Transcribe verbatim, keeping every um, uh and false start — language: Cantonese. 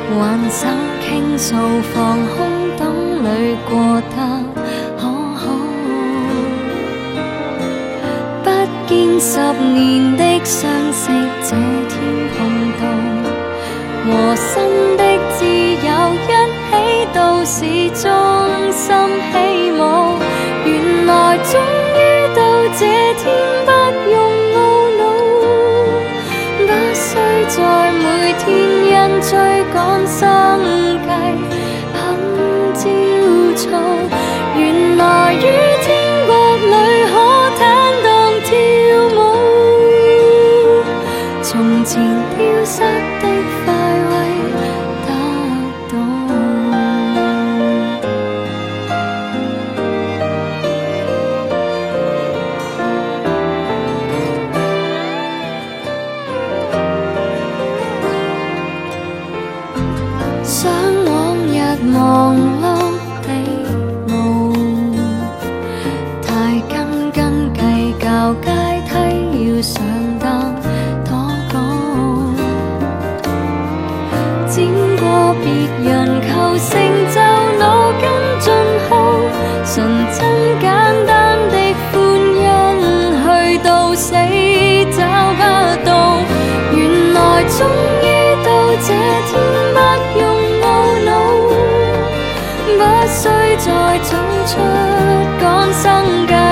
挽手倾诉，防空洞里过得可好？不见十年的相识，这天碰到，和新的挚友一起，到是衷心希望。原来终于到这天，不用懊恼，不需再每天因追赶生计很焦躁。原來於天國裏可坦蕩跳舞，從前丟失的快慰得到。想往日忙碌的路，太斤斤計較，階梯要上得多高，剪過別人求成就，腦筋盡耗，純真簡單的歡欣，去到死找不到。原來終於到這天，不用懊惱，不需再走出趕生計。